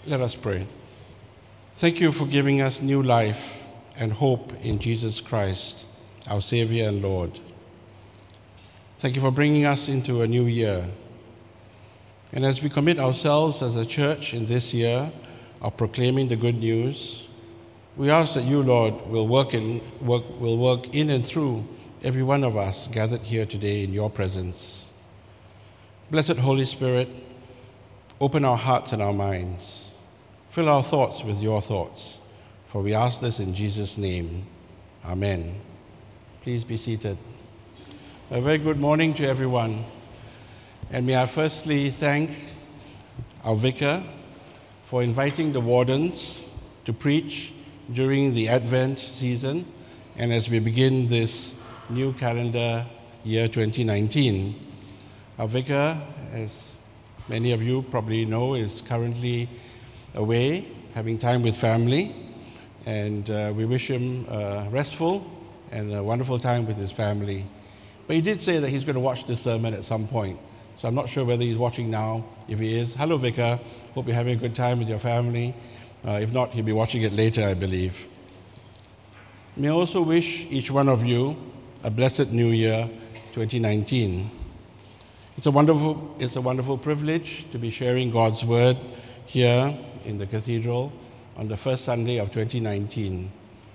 Let us pray. Thank you for giving us new life and hope in Jesus Christ, our Savior and Lord. Thank you for bringing us into a new year. And as we commit ourselves as a church in this year of proclaiming the good news, we ask that you, Lord, will work in and through every one of us gathered here today in your presence. Blessed Holy Spirit, open our hearts and our minds. Fill our thoughts with your thoughts, for we ask this in Jesus' name. Amen. Please be seated. A very good morning to everyone. And may I firstly thank our vicar for inviting the wardens to preach during the Advent season and as we begin this new calendar year 2019. Our vicar, as many of you probably know, is currently away, having time with family, and we wish him a restful and a wonderful time with his family. But he did say that he's going to watch this sermon at some point, so I'm not sure whether he's watching now. If he is, hello Vicar, hope you're having a good time with your family. If not, he'll be watching it later, I believe. May I also wish each one of you a blessed New Year 2019. It's a wonderful privilege to be sharing God's Word here in the cathedral on the first Sunday of 2019.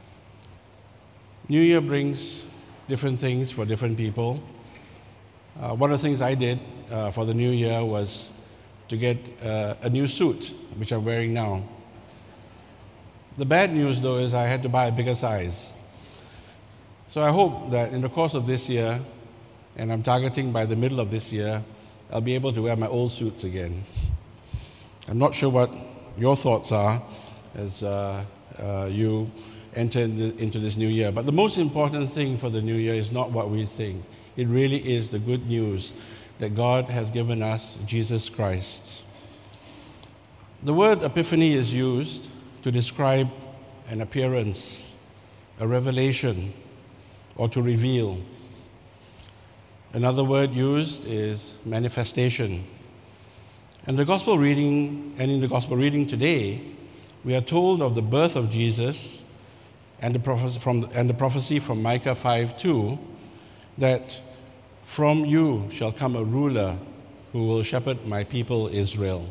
New Year brings different things for different people. One of the things I did for the new year was to get a new suit, which I'm wearing now. The bad news, though, is I had to buy a bigger size. So I hope that in the course of this year, and I'm targeting by the middle of this year, I'll be able to wear my old suits again. I'm not sure what your thoughts are as you enter into this new year. But the most important thing for the new year is not what we think. It really is the good news that God has given us Jesus Christ. The word epiphany is used to describe an appearance, a revelation, or to reveal. Another word used is manifestation. And in the gospel reading today, we are told of the birth of Jesus and the prophecy from Micah 5:2 that from you shall come a ruler who will shepherd my people Israel.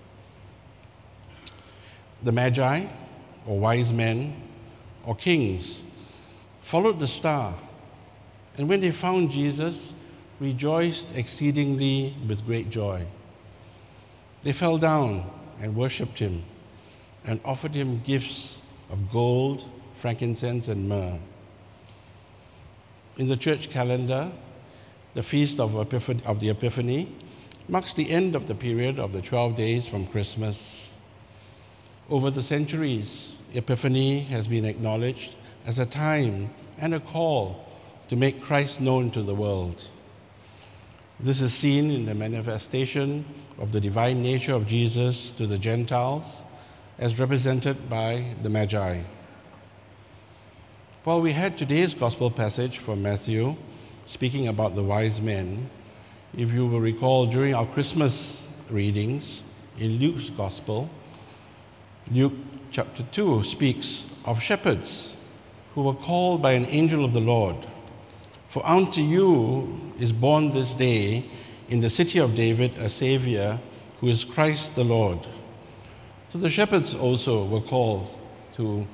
The Magi, or wise men, or kings, followed the star, and when they found Jesus, rejoiced exceedingly with great joy. They fell down and worshipped him and offered him gifts of gold, frankincense, and myrrh. In the church calendar, the Feast of the Epiphany marks the end of the period of the 12 days from Christmas. Over the centuries, Epiphany has been acknowledged as a time and a call to make Christ known to the world. This is seen in the manifestation of the divine nature of Jesus to the Gentiles, as represented by the Magi. While we had today's gospel passage from Matthew, speaking about the wise men, if you will recall during our Christmas readings in Luke's gospel, Luke chapter 2 speaks of shepherds who were called by an angel of the Lord. For unto you is born this day in the city of David a Savior, who is Christ the Lord. So the shepherds also were called to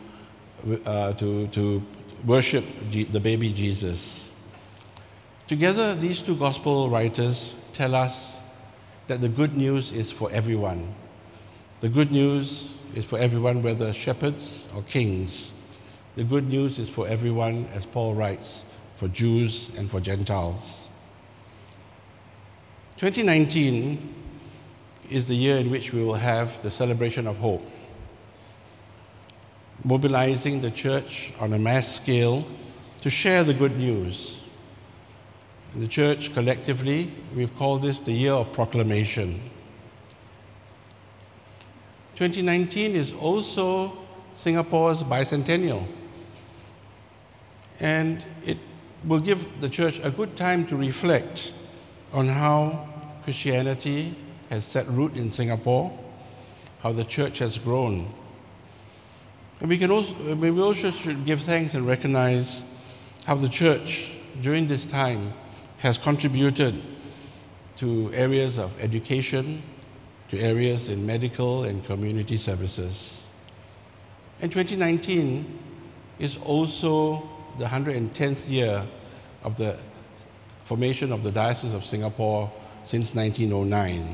worship the baby Jesus. Together, these two gospel writers tell us that the good news is for everyone. The good news is for everyone, whether shepherds or kings. The good news is for everyone, as Paul writes, for Jews and for Gentiles. 2019 is the year in which we will have the celebration of hope, mobilizing the church on a mass scale to share the good news. In the church collectively, we've called this the year of proclamation. 2019 is also Singapore's bicentennial, and it will give the church a good time to reflect on how Christianity has set root in Singapore how the church has grown. And we also should give thanks and recognize how the church during this time has contributed to areas of education, to areas in medical and community services. And 2019 is also the 110th year of the formation of the Diocese of Singapore since 1909.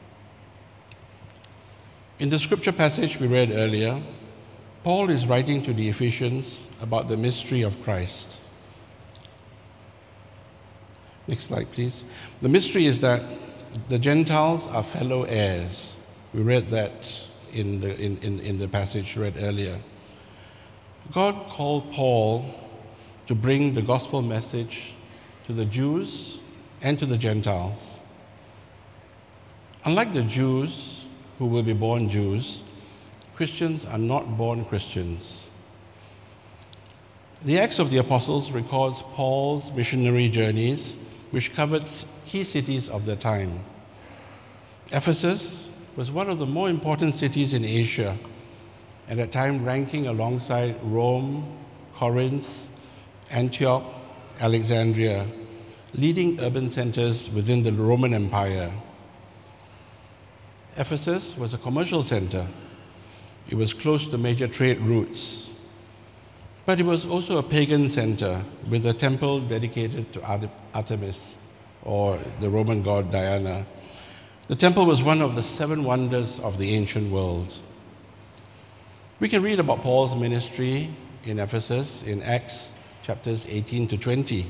In the scripture passage we read earlier, Paul is writing to the Ephesians about the mystery of Christ. Next slide, please. The mystery is that the Gentiles are fellow heirs. We read that in the passage read earlier. God called Paul to bring the gospel message to the Jews and to the Gentiles. Unlike the Jews, who will be born Jews, Christians are not born Christians. The Acts of the Apostles records Paul's missionary journeys, which covered key cities of the time. Ephesus was one of the more important cities in Asia, at that time ranking alongside Rome, Corinth, Antioch, Alexandria, leading urban centers within the Roman Empire. Ephesus was a commercial center. It was close to major trade routes. But it was also a pagan center with a temple dedicated to Artemis, or the Roman god Diana. The temple was one of the 7 wonders of the ancient world. We can read about Paul's ministry in Ephesus in Acts chapters 18 to 20.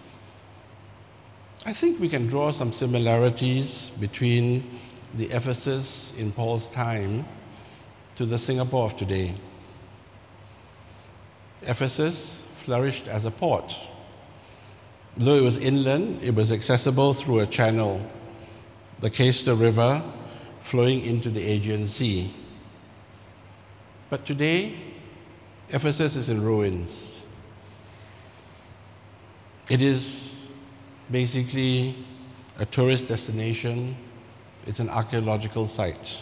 I think we can draw some similarities between the Ephesus in Paul's time to the Singapore of today. Ephesus flourished as a port. Though it was inland, it was accessible through a channel, the Cayster River, flowing into the Aegean Sea. But today, Ephesus is in ruins. It is basically a tourist destination. It's an archaeological site.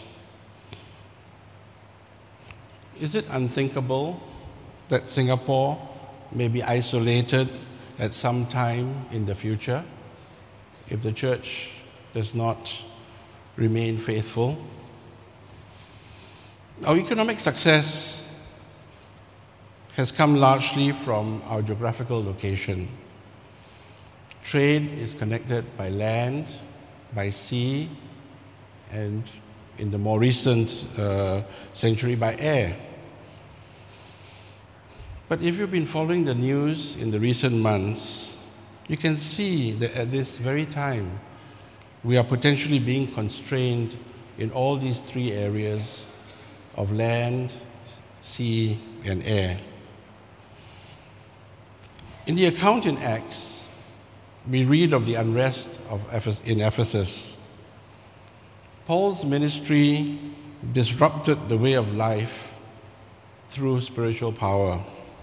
Is it unthinkable that Singapore may be isolated at some time in the future if the church does not remain faithful? Our economic success has come largely from our geographical location. Trade is connected by land, by sea, and in the more recent century by air. But if you've been following the news in the recent months, you can see that at this very time, we are potentially being constrained in all these 3 areas of land, sea, and air. In the account in Acts, we read of the unrest in Ephesus. Paul's ministry disrupted the way of life through spiritual power.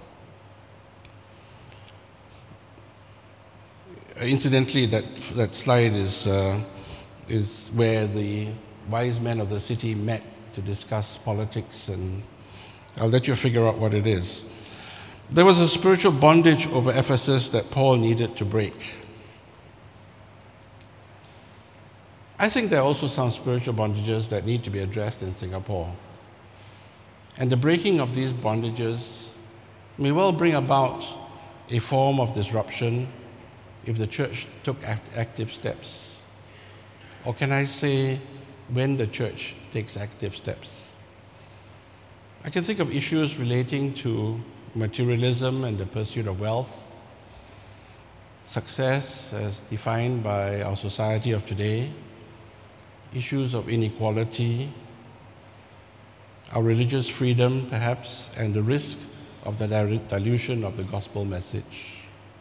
Incidentally, that slide is where the wise men of the city met to discuss politics, and I'll let you figure out what it is. There was a spiritual bondage over Ephesus that Paul needed to break. I think there are also some spiritual bondages that need to be addressed in Singapore. And the breaking of these bondages may well bring about a form of disruption if the church took active steps. Or can I say, when the church takes active steps? I can think of issues relating to materialism and the pursuit of wealth, success as defined by our society of today, issues of inequality, our religious freedom perhaps, and the risk of the dilution of the gospel message.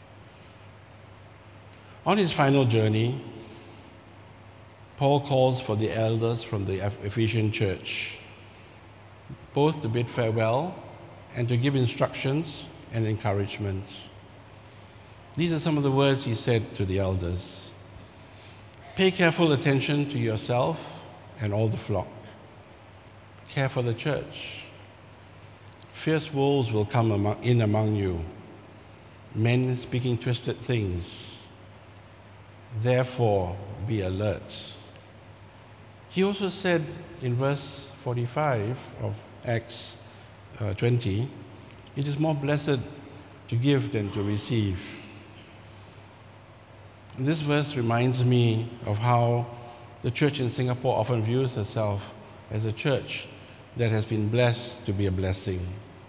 On his final journey, Paul calls for the elders from the Ephesian church, both to bid farewell and to give instructions and encouragement. These are some of the words he said to the elders. Pay careful attention to yourself and all the flock. care for the church. Fierce wolves will come in among you, men speaking twisted things. Therefore, be alert. He also said in verse 45 of Acts 20, it is more blessed to give than to receive. This verse reminds me of how the church in Singapore often views herself as a church that has been blessed to be a blessing.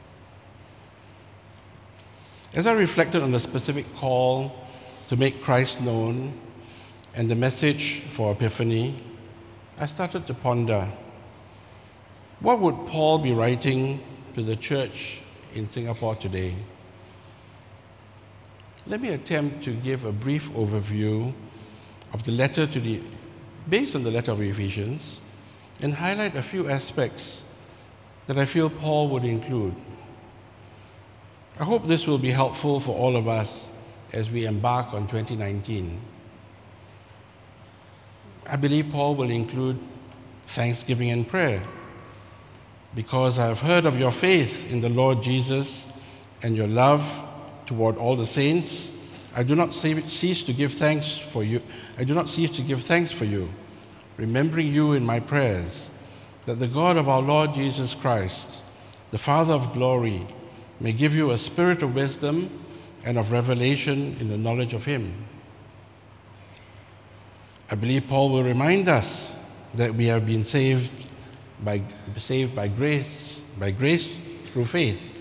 As I reflected on the specific call to make Christ known and the message for Epiphany, I started to ponder, what would Paul be writing to the church in Singapore today? Let me attempt to give a brief overview of the letter based on the letter of Ephesians, and highlight a few aspects that I feel Paul would include. I hope this will be helpful for all of us as we embark on 2019. I believe Paul will include thanksgiving and prayer, because I have heard of your faith in the Lord Jesus and your love toward all the saints. I do not cease to give thanks for you. Remembering you in my prayers, that the God of our Lord Jesus Christ, the Father of glory, may give you a spirit of wisdom and of revelation in the knowledge of him. I believe Paul will remind us that we have been saved by grace through faith.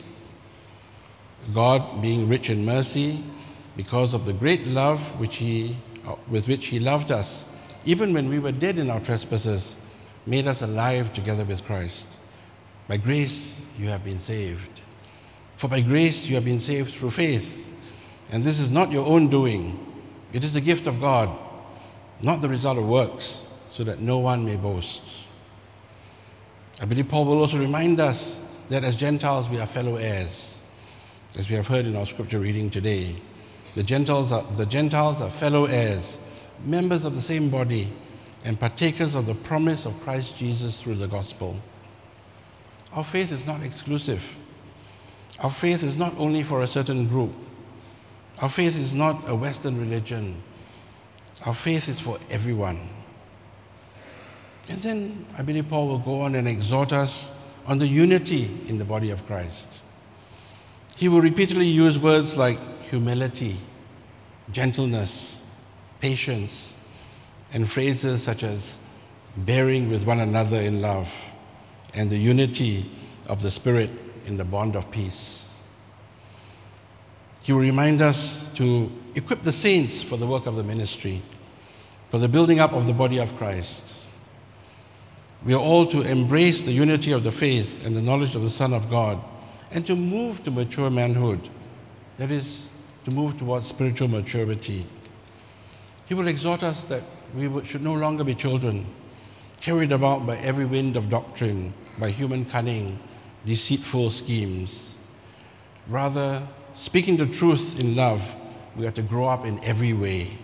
God, being rich in mercy, because of the great love with which he loved us, even when we were dead in our trespasses, made us alive together with Christ. By grace you have been saved. For by grace you have been saved through faith. And this is not your own doing. It is the gift of God, not the result of works, so that no one may boast. I believe Paul will also remind us that as Gentiles we are fellow heirs. As we have heard in our scripture reading today, the Gentiles are fellow heirs, members of the same body, and partakers of the promise of Christ Jesus through the gospel. Our faith is not exclusive. Our faith is not only for a certain group. Our faith is not a Western religion. Our faith is for everyone. And then I believe Paul will go on and exhort us on the unity in the body of Christ. He will repeatedly use words like humility, gentleness, patience, and phrases such as bearing with one another in love and the unity of the Spirit in the bond of peace. He will remind us to equip the saints for the work of the ministry, for the building up of the body of Christ. We are all to embrace the unity of the faith and the knowledge of the Son of God, and to move to mature manhood, that is, to move towards spiritual maturity. He will exhort us that we should no longer be children, carried about by every wind of doctrine, by human cunning, deceitful schemes. Rather, speaking the truth in love, we are to grow up in every way.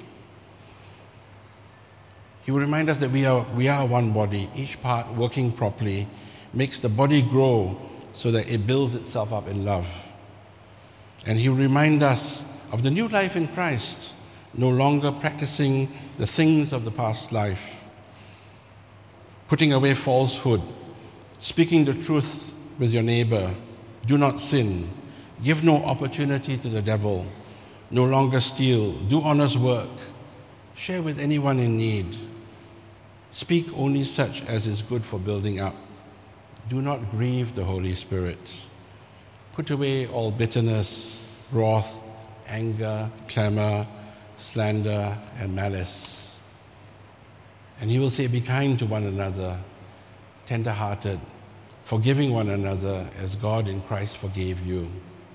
He will remind us that we are one body. Each part working properly makes the body grow so that it builds itself up in love. And he will remind us of the new life in Christ, no longer practicing the things of the past life, putting away falsehood, speaking the truth with your neighbor, do not sin, give no opportunity to the devil, no longer steal, do honest work, share with anyone in need, speak only such as is good for building up. Do not grieve the Holy Spirit. Put away all bitterness, wrath, anger, clamor, slander, and malice. And he will say, be kind to one another, tender-hearted, forgiving one another as God in Christ forgave you.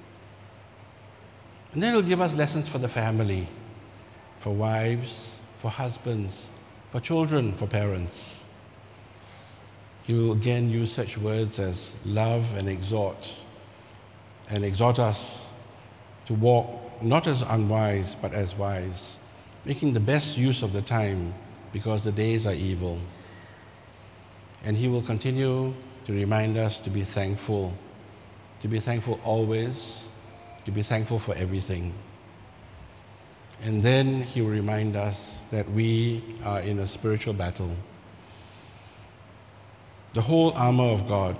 And then he'll give us lessons for the family, for wives, for husbands, for children, for parents. He will again use such words as love and exhort us to walk not as unwise, but as wise, making the best use of the time because the days are evil. And he will continue to remind us to be thankful always, to be thankful for everything. And then he will remind us that we are in a spiritual battle. The whole armor of God.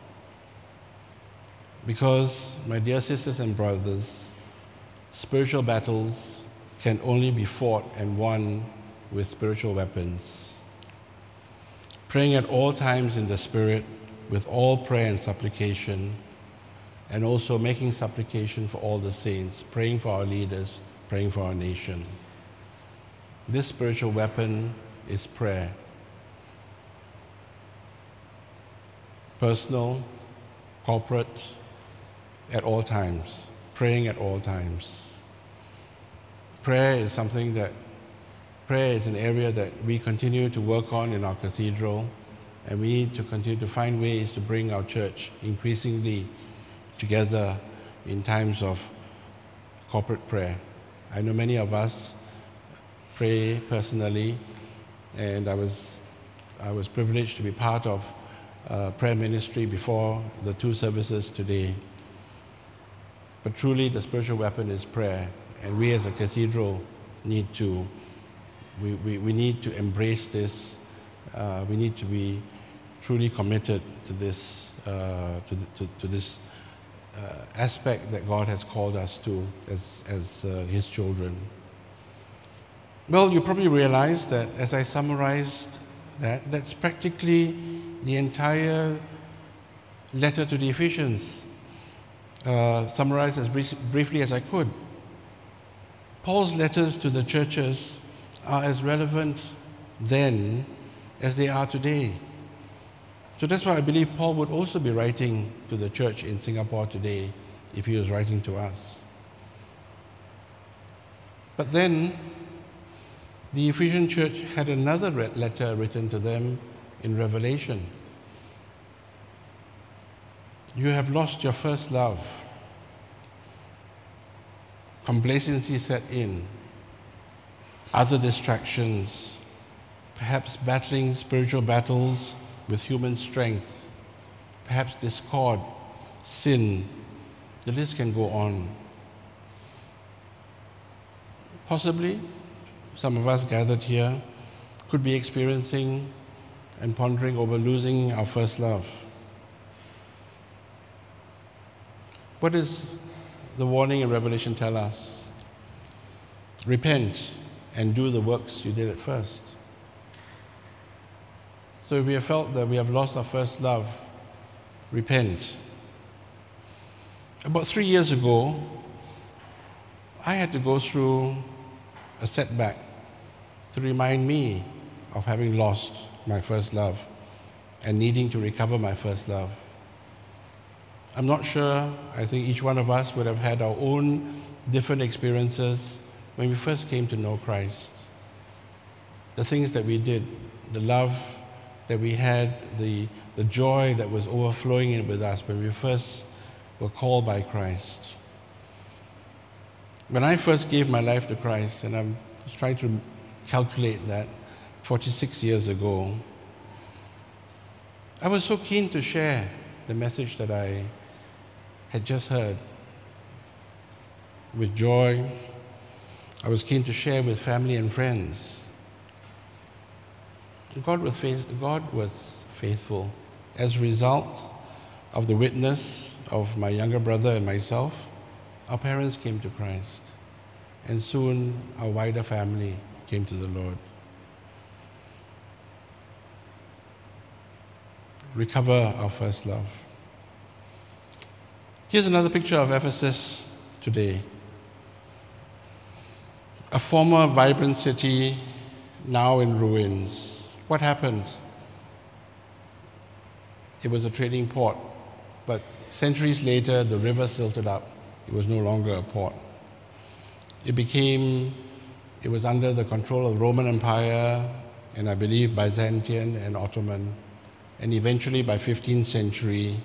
Because, my dear sisters and brothers, spiritual battles can only be fought and won with spiritual weapons. Praying at all times in the Spirit with all prayer and supplication, and also making supplication for all the saints, praying for our leaders, praying for our nation. This spiritual weapon is prayer. Personal, corporate, at all times. Praying at all times. Prayer is an area that we continue to work on in our cathedral, and we need to continue to find ways to bring our church increasingly together in times of corporate prayer. I know many of us pray personally, and I was privileged to be part of prayer ministry before the 2 services today. But truly, the spiritual weapon is prayer, and we as a cathedral need to embrace this. We need to be truly committed to this aspect that God has called us to as His children. Well, you probably realize that as I summarized that's practically the entire letter to the Ephesians, summarized as briefly as I could. Paul's letters to the churches are as relevant then as they are today. So that's why I believe Paul would also be writing to the church in Singapore today if he was writing to us. But then, the Ephesian church had another letter written to them in Revelation. You have lost your first love. Complacency set in. Other distractions, perhaps battling spiritual battles with human strength, perhaps discord, sin. The list can go on. Possibly, some of us gathered here could be experiencing and pondering over losing our first love. What does the warning in Revelation tell us? Repent and do the works you did at first. So if we have felt that we have lost our first love, repent. About 3 years ago, I had to go through a setback to remind me of having lost my first love and needing to recover my first love. I'm not sure, I think each one of us would have had our own different experiences when we first came to know Christ. The things that we did, the love that we had, the joy that was overflowing in with us when we first were called by Christ. When I first gave my life to Christ, and I'm trying to calculate that 46 years ago, I was so keen to share the message that I had just heard with joy. I was keen to share with family and friends. God was faithful. As a result of the witness of my younger brother and myself, our parents came to Christ, and soon our wider family came to the Lord. Recover our first love. Here's another picture of Ephesus today. A former vibrant city, now in ruins. What happened? It was a trading port, but centuries later, the river silted up. It was no longer a port. It was under the control of the Roman Empire, and I believe Byzantine and Ottoman. And eventually, by 15th century,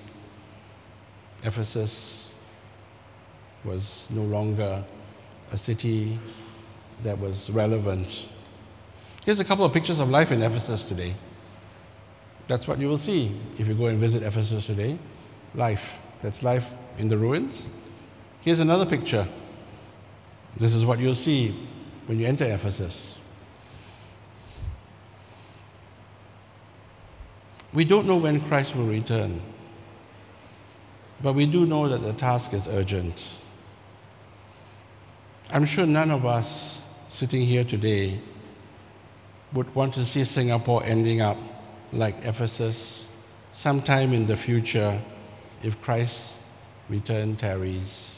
Ephesus was no longer a city that was relevant. Here's a couple of pictures of life in Ephesus today. That's what you will see if you go and visit Ephesus today. Life. That's life in the ruins. Here's another picture. This is what you'll see when you enter Ephesus. We don't know when Christ will return, but we do know that the task is urgent. I'm sure none of us sitting here today would want to see Singapore ending up like Ephesus sometime in the future if Christ's return tarries.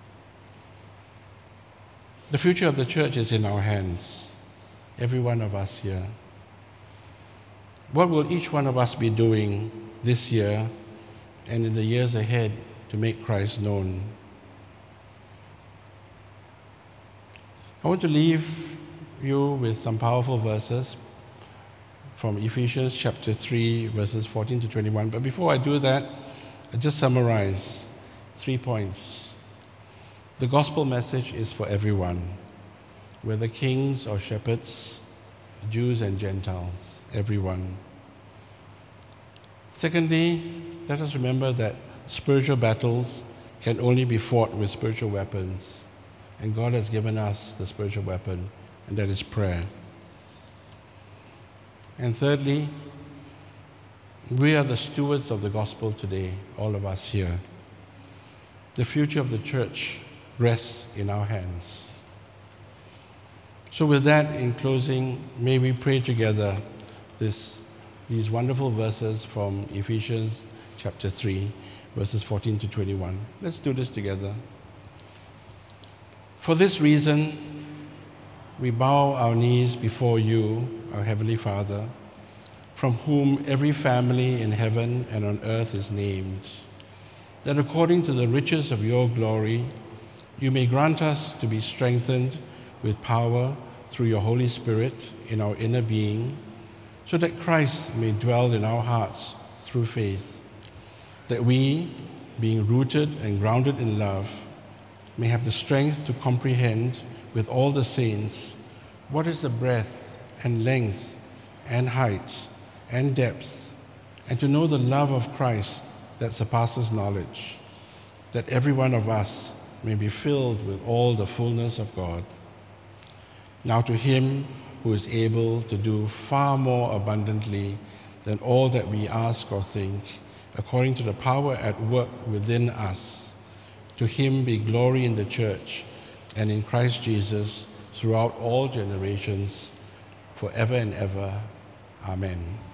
The future of the church is in our hands, every one of us here. What will each one of us be doing this year and in the years ahead to make Christ known? I want to leave you with some powerful verses from Ephesians chapter 3, verses 14 to 21. But before I do that, I just summarize 3 points. The gospel message is for everyone, whether kings or shepherds, Jews and Gentiles, everyone. Secondly, let us remember that spiritual battles can only be fought with spiritual weapons. And God has given us the spiritual weapon, and that is prayer. And thirdly, we are the stewards of the gospel today, all of us here. The future of the church rests in our hands. So with that, in closing, may we pray together these wonderful verses from Ephesians chapter 3, verses 14 to 21. Let's do this together. For this reason, we bow our knees before you, our Heavenly Father, from whom every family in heaven and on earth is named, that according to the riches of your glory, you may grant us to be strengthened with power through your Holy Spirit in our inner being, so that Christ may dwell in our hearts through faith, that we, being rooted and grounded in love, may have the strength to comprehend with all the saints what is the breadth and length and height and depth, and to know the love of Christ that surpasses knowledge, that every one of us may be filled with all the fullness of God. Now to him who is able to do far more abundantly than all that we ask or think, according to the power at work within us, to him be glory in the church and in Christ Jesus throughout all generations, forever and ever. Amen.